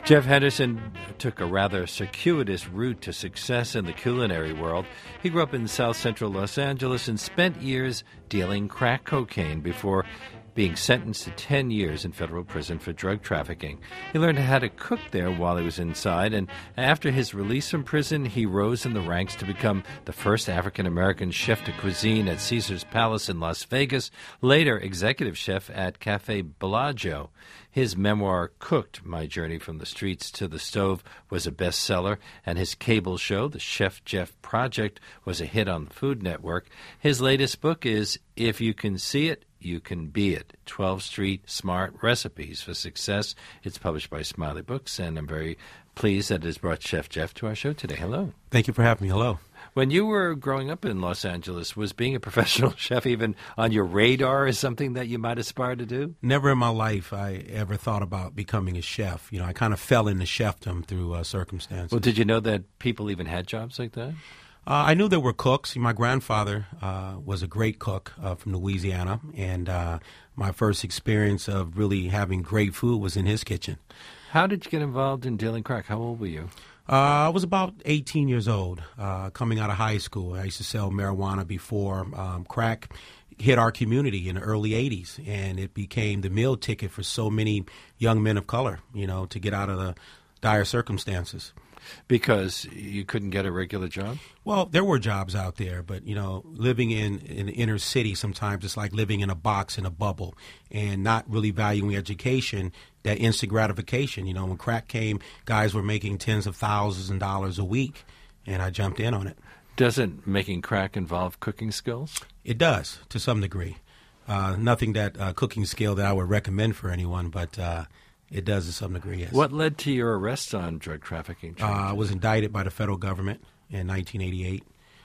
Jeff Henderson took a rather circuitous route to success in the culinary world. He grew up in South Central Los Angeles and spent years dealing crack cocaine before being sentenced to 10 years in federal prison for drug trafficking. He learned how to cook there while he was inside, and after his release from prison, he rose in the ranks to become the first African-American chef de cuisine at Caesar's Palace in Las Vegas, later executive chef at Cafe Bellagio. His memoir, Cooked, My Journey from the Streets to the Stove, was a bestseller, and his cable show, The Chef Jeff Project, was a hit on the Food Network. His latest book is If You Can See It, You Can Be It, 12th Street Smart Recipes for Success. It's published by Smiley Books, and I'm very pleased that it has brought Chef Jeff to our show today. Hello. Thank you for having me. Hello. When you were growing up in Los Angeles, was being a professional chef even on your radar as something that you might aspire to do? Never in my life I ever thought about becoming a chef. You know, I kind of fell into chefdom through circumstances. Well, did you know that people even had jobs like that? I knew there were cooks. My grandfather was a great cook from Louisiana, and my first experience of really having great food was in his kitchen. How did you get involved in dealing crack? How old were you? I was about 18 years old, coming out of high school. I used to sell marijuana before crack hit our community in the early 80s, and it became the meal ticket for so many young men of color, you know, to get out of the dire circumstances. Because you couldn't get a regular job? Well, there were jobs out there, but, you know, living in the inner city sometimes it's like living in a box in a bubble and not really valuing education, that instant gratification. You know, when crack came, guys were making tens of thousands of dollars a week, and I jumped in on it. Doesn't making crack involve cooking skills? It does, to some degree. Nothing that cooking skill that I would recommend for anyone, but it does to some degree, yes. What led to your arrest on drug trafficking charges? I was indicted by the federal government in 1988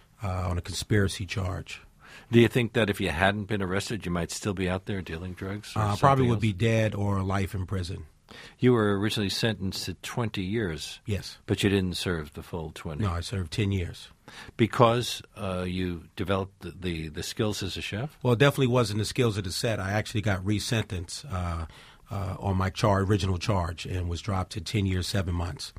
on a conspiracy charge. Do you think that if you hadn't been arrested, you might still be out there dealing drugs? Probably would be dead or life in prison. You were originally sentenced to 20 years. Yes. But you didn't serve the full 20. No, I served 10 years. Because you developed the skills as a chef? Well, it definitely wasn't the skills of the set. I actually got resentenced on my original charge and was dropped to 10 years, 7 months.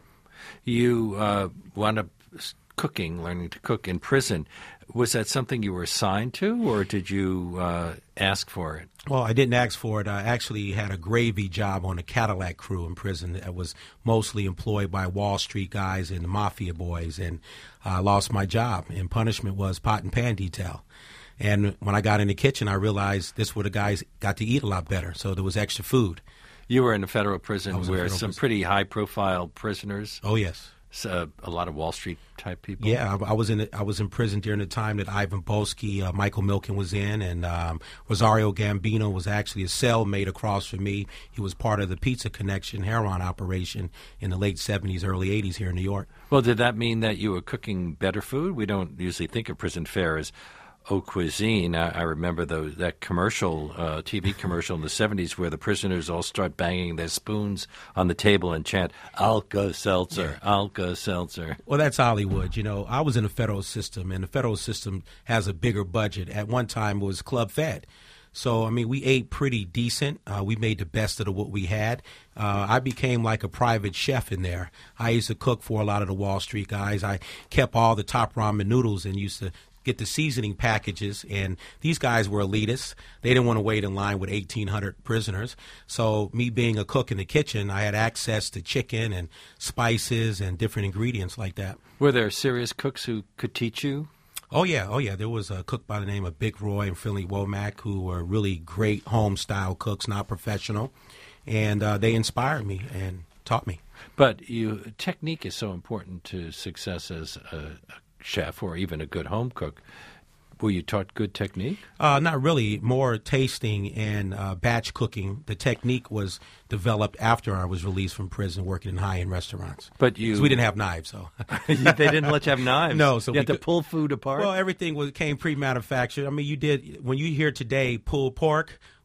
You wound up learning to cook in prison. Was that something you were assigned to, or did you ask for it? Well, I didn't ask for it. I actually had a gravy job on a Cadillac crew in prison that was mostly employed by Wall Street guys and the mafia boys, and I lost my job, and punishment was pot and pan detail. And when I got in the kitchen, I realized this where the guys got to eat a lot better, so there was extra food. You were in a federal prison where some pretty high-profile prisoners. Oh, yes. A lot of Wall Street type people. Yeah, I was in prison during the time that Ivan Boesky, Michael Milken was in, and Rosario Gambino was actually a cellmate across from me. He was part of the Pizza Connection heroin operation in the late 70s, early 80s here in New York. Well, did that mean that you were cooking better food? We don't usually think of prison fare as haute cuisine. I remember that commercial, TV commercial in the 70s where the prisoners all start banging their spoons on the table and chant, Alka-Seltzer, yeah. Alka-Seltzer. Well, that's Hollywood. You know, I was in the federal system, and the federal system has a bigger budget. At one time, it was club fed. So, I mean, we ate pretty decent. We made the best of what we had. I became like a private chef in there. I used to cook for a lot of the Wall Street guys. I kept all the top ramen noodles and used to get the seasoning packages, and these guys were elitists. They didn't want to wait in line with 1,800 prisoners. So me being a cook in the kitchen, I had access to chicken and spices and different ingredients like that. Were there serious cooks who could teach you? Oh, yeah. There was a cook by the name of Bick Roy and Finley Womack who were really great home-style cooks, not professional. And they inspired me and taught me. But technique is so important to success as a chef or even a good home cook. Were you taught good technique? Not really. More tasting and batch cooking. The technique was developed after I was released from prison working in high-end restaurants. But we didn't have knives, so. They didn't let you have knives? No. So you had to pull food apart? Well, everything came pre-manufactured. I mean, when you hear today pulled pork,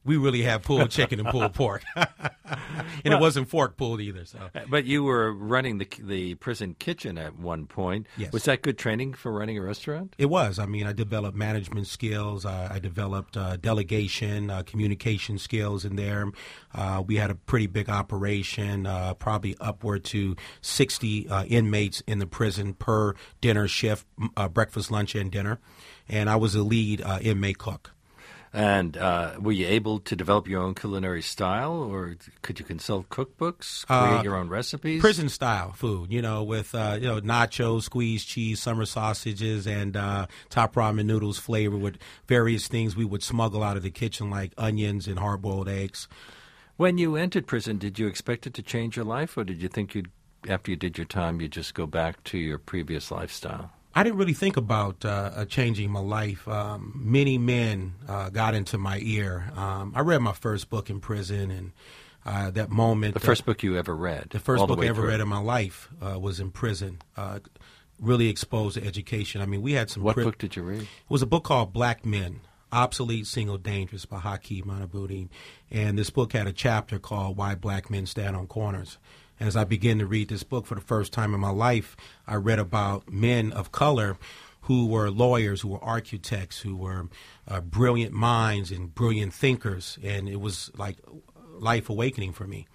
we really have pulled chicken and pulled pork. And it wasn't fork pulled either. So. But you were running the prison kitchen at one point. Yes. Was that good training for running a restaurant? It was. I mean, I developed management skills. I developed delegation, communication skills in there. We had a pretty big operation, probably upward to 60 inmates in the prison per dinner shift, breakfast, lunch, and dinner. And I was the lead inmate cook. And were you able to develop your own culinary style, or could you consult cookbooks, create your own recipes? Prison-style food, with nachos, squeezed cheese, summer sausages, and top ramen noodles flavored with various things we would smuggle out of the kitchen, like onions and hard-boiled eggs. When you entered prison, did you expect it to change your life, or did you think after you did your time, you'd just go back to your previous lifestyle? I didn't really think about changing my life. Many men got into my ear. I read my first book in prison, and that moment. The first book you ever read? The first book I ever read in my life was in prison. Really exposed to education. I mean, we had some. What book did you read? It was a book called Black Men, Obsolete, Single, Dangerous by Hakeem Manabuddin. And this book had a chapter called Why Black Men Stand on Corners. As I began to read this book for the first time in my life, I read about men of color who were lawyers, who were architects, who were brilliant minds and brilliant thinkers, and it was like life awakening for me.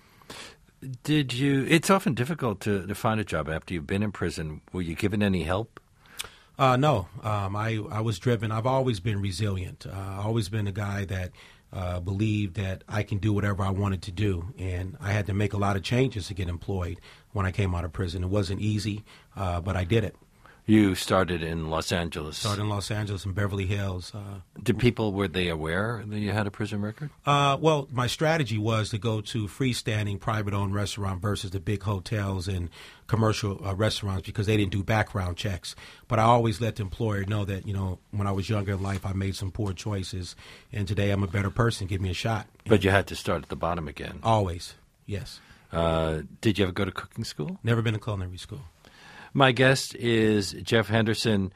It's often difficult to find a job after you've been in prison. Were you given any help? No. I was driven. I've always been resilient. I've always been a guy that believed that I can do whatever I wanted to do. And I had to make a lot of changes to get employed when I came out of prison. It wasn't easy, but I did it. You started in Los Angeles. Started in Los Angeles and Beverly Hills. Were they aware that you had a prison record? Well, my strategy was to go to freestanding private-owned restaurant versus the big hotels and commercial restaurants because they didn't do background checks. But I always let the employer know that, when I was younger in life, I made some poor choices. And today I'm a better person. Give me a shot. But you had to start at the bottom again. Always, yes. Did you ever go to cooking school? Never been to culinary school. My guest is Jeff Henderson.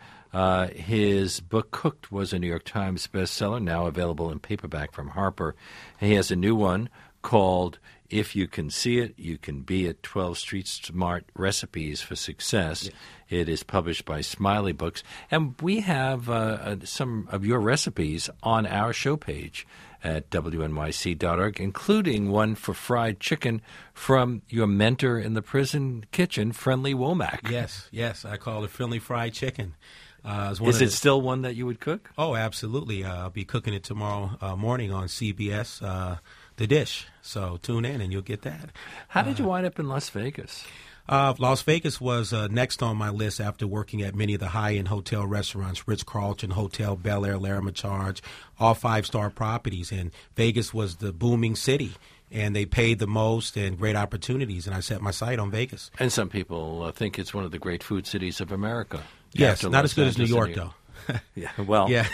His book, Cooked, was a New York Times bestseller, now available in paperback from Harper. He has a new one called If You Can See It, You Can Be It, 12 Street Smart Recipes for Success. Yes. It is published by Smiley Books. And we have some of your recipes on our show page at wnyc.org, including one for fried chicken from your mentor in the prison kitchen, Friendly Womack. Yes, I call it Friendly Fried Chicken. Is it still one that you would cook? Oh, absolutely. I'll be cooking it tomorrow morning on CBS, The Dish. So tune in and you'll get that. How did you wind up in Las Vegas? Las Vegas was next on my list after working at many of the high-end hotel restaurants, Ritz-Carlton Hotel, Bel Air, Laramie Charge, all five-star properties. And Vegas was the booming city, and they paid the most and great opportunities, and I set my sight on Vegas. And some people think it's one of the great food cities of America. Yes, not as good as New York, though. Yeah, well, yeah.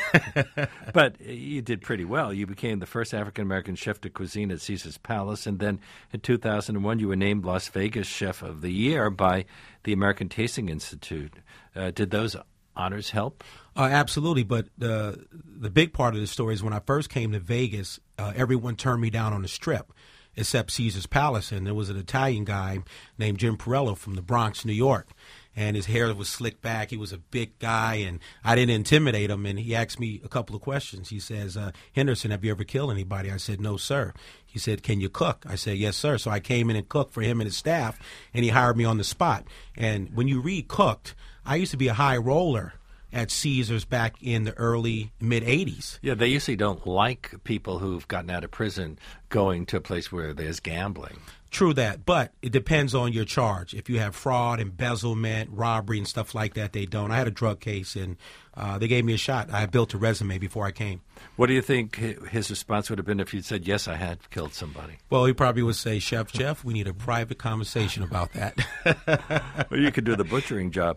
But you did pretty well. You became the first African-American chef de cuisine at Caesar's Palace, and then in 2001 you were named Las Vegas Chef of the Year by the American Tasting Institute. Did those honors help? Absolutely, but the big part of the story is when I first came to Vegas, everyone turned me down on the Strip except Caesar's Palace, and there was an Italian guy named Jim Perello from the Bronx, New York. And his hair was slicked back. He was a big guy, and I didn't intimidate him. And he asked me a couple of questions. He says, Henderson, have you ever killed anybody? I said, no, sir. He said, can you cook? I said, yes, sir. So I came in and cooked for him and his staff, and he hired me on the spot. And when you read Cooked, I used to be a high roller at Caesars back in the early, mid-'80s. Yeah, they usually don't like people who've gotten out of prison going to a place where there's gambling. True that, but it depends on your charge. If you have fraud, embezzlement, robbery, and stuff like that, they don't. I had a drug case, and they gave me a shot. I built a resume before I came. What do you think his response would have been if you'd said, yes, I had killed somebody? Well, he probably would say, Chef Jeff, we need a private conversation about that. Well, you could do the butchering job.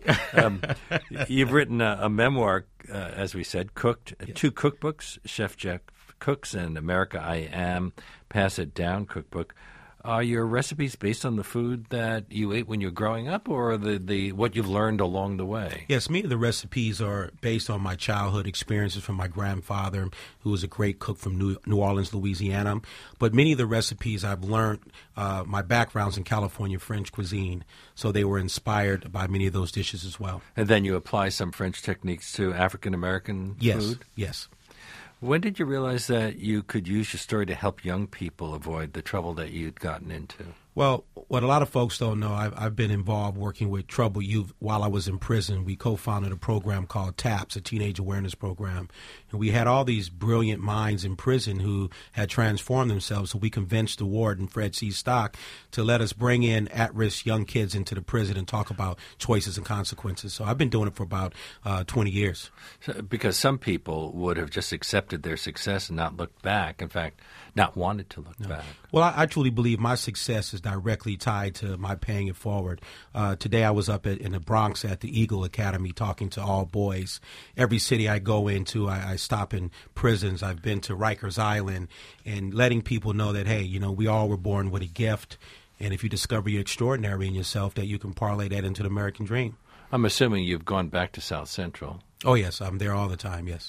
You've written a memoir, as we said, Cooked, yes. 2 cookbooks, Chef Jeff Cooks and America I Am, Pass It Down cookbook. Are your recipes based on the food that you ate when you were growing up, or the what you've learned along the way? Yes, many of the recipes are based on my childhood experiences from my grandfather, who was a great cook from New Orleans, Louisiana. But many of the recipes I've learned, my background's in California French cuisine, so they were inspired by many of those dishes as well. And then you apply some French techniques to African-American food? Yes. When did you realize that you could use your story to help young people avoid the trouble that you'd gotten into? Well, what a lot of folks don't know, I've been involved working with troubled youth while I was in prison. We co-founded a program called TAPS, a Teenage Awareness Program. And we had all these brilliant minds in prison who had transformed themselves. So we convinced the warden, Fred C. Stock, to let us bring in at-risk young kids into the prison and talk about choices and consequences. So I've been doing it for about 20 years. Because some people would have just accepted their success and not looked back. In fact, not wanted to look back. Well, I truly believe my success is directly tied to my paying it forward. Today I was up in the Bronx at the Eagle Academy talking to all boys. Every city I go into, I stop in prisons. I've been to Rikers Island and letting people know that, hey, you know, we all were born with a gift. And if you discover you're extraordinary in yourself, that you can parlay that into the American dream. I'm assuming you've gone back to South Central. Oh, yes. I'm there all the time, yes.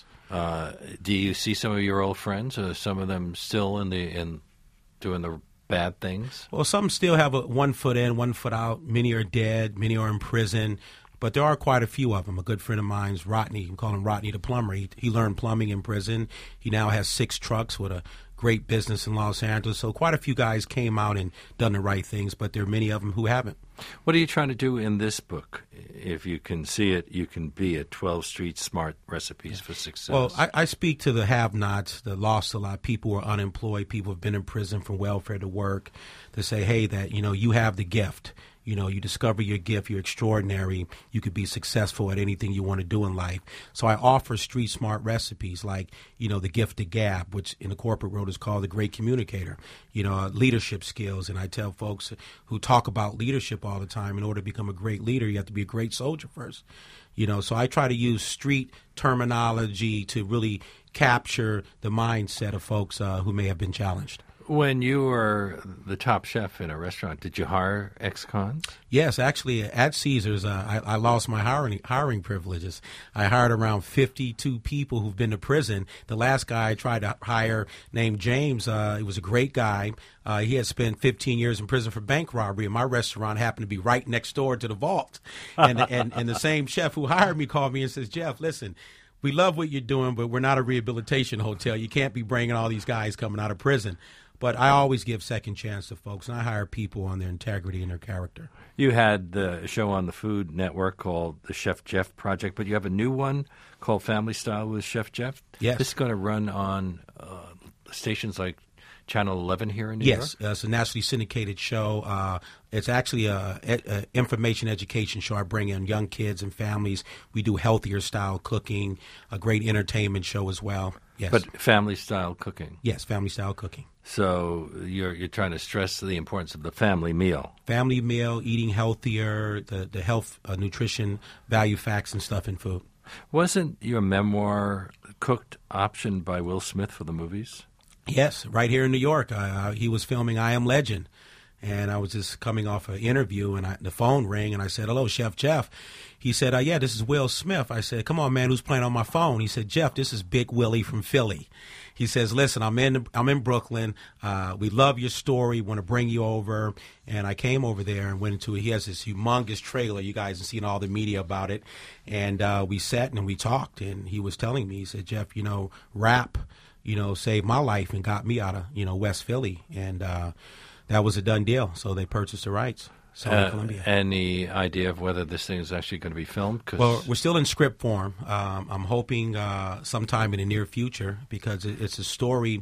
Do you see some of your old friends? Are some of them still in doing the bad things? Well, some still have one foot in, one foot out. Many are dead. Many are in prison. But there are quite a few of them. A good friend of mine's Rodney. We call him Rodney the plumber. He learned plumbing in prison. He now has 6 trucks with a great business in Los Angeles. So quite a few guys came out and done the right things, but there are many of them who haven't. What are you trying to do in this book? If you can see it, you can be it. 12 Street Smart Recipes for Success. Well, I speak to the have-nots, the lost a lot. People who are unemployed, people who have been in prison from welfare to work, to say, hey, that, you know, you have the gift. You know, you discover your gift, you're extraordinary, you could be successful at anything you want to do in life. So I offer street smart recipes like, you know, the gift of gab, which in the corporate world is called the great communicator, you know, leadership skills. And I tell folks who talk about leadership all the time, in order to become a great leader, you have to be a great soldier first. You know, so I try to use street terminology to really capture the mindset of folks who may have been challenged. When you were the top chef in a restaurant, did you hire ex-cons? Yes, actually, at Caesars, I lost my hiring privileges. I hired around 52 people who've been to prison. The last guy I tried to hire, named James, he was a great guy. He had spent 15 years in prison for bank robbery, and my restaurant happened to be right next door to the vault. And the same chef who hired me called me and says, Jeff, listen, we love what you're doing, but we're not a rehabilitation hotel. You can't be bringing all these guys coming out of prison. But I always give second chance to folks, and I hire people on their integrity and their character. You had the show on the Food Network called The Chef Jeff Project, but you have a new one called Family Style with Chef Jeff? Yes. This is going to run on stations like Channel 11 here in New York? Yes, it's a nationally syndicated show. It's actually an information education show. I bring in young kids and families. We do healthier style cooking, a great entertainment show as well. Yes. But family style cooking? Yes, family style cooking. So you're trying to stress the importance of the family meal. Family meal, eating healthier, the health, nutrition, value facts and stuff in food. Wasn't your memoir Cooked optioned by Will Smith for the movies? Yes, right here in New York. He was filming I Am Legend. And I was just coming off an interview, and the phone rang, and I said, hello, Chef Jeff. He said, yeah, this is Will Smith. I said, come on, man, who's playing on my phone? He said, Jeff, this is Big Willie from Philly. He says, listen, I'm in Brooklyn. We love your story. Want to bring you over. And I came over there and went into it. He has this humongous trailer. You guys have seen all the media about it. And we sat and we talked, and he was telling me, he said, Jeff, you know, rap, you know, saved my life and got me out of, you know, West Philly. And that was a done deal. So they purchased the rights. Columbia. Any idea of whether this thing is actually going to be filmed? Well, we're still in script form. I'm hoping sometime in the near future, because it's a story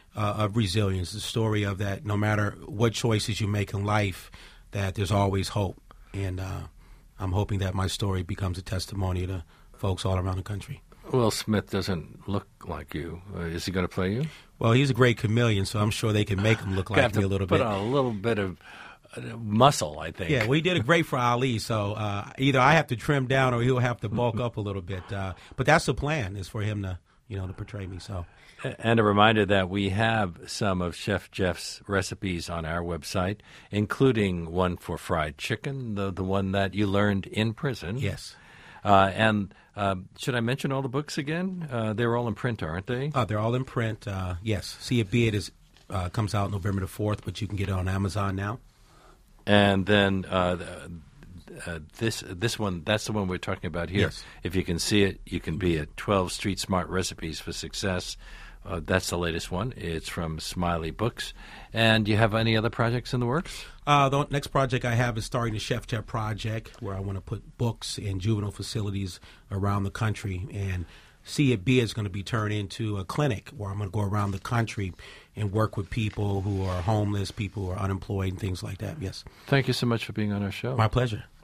of resilience, a story of that no matter what choices you make in life, that there's always hope. And I'm hoping that my story becomes a testimony to folks all around the country. Will Smith doesn't look like you. Is he going to play you? Well, he's a great chameleon, so I'm sure they can make him look like me a little bit. Put on a little bit of muscle, I think. Yeah, well, he did it great for Ali, so either I have to trim down or he'll have to bulk up a little bit. But that's the plan, is for him to to portray me. So, and a reminder that we have some of Chef Jeff's recipes on our website, including one for fried chicken, the one that you learned in prison. yes. And should I mention all the books again? They're all in print, aren't they? They're all in print. Yes. See It Be It comes out November the 4th, but you can get it on Amazon now. And then this one, that's the one we're talking about here. Yes. If you can see it, you can be it. 12 Street Smart Recipes for Success. That's the latest one. It's from Smiley Books. And do you have any other projects in the works? The next project I have is starting the Chef Jeff Project, where I want to put books in juvenile facilities around the country. And See It Be is going to be turned into a clinic where I'm going to go around the country and work with people who are homeless, people who are unemployed, and things like that. Yes. Thank you so much for being on our show. My pleasure.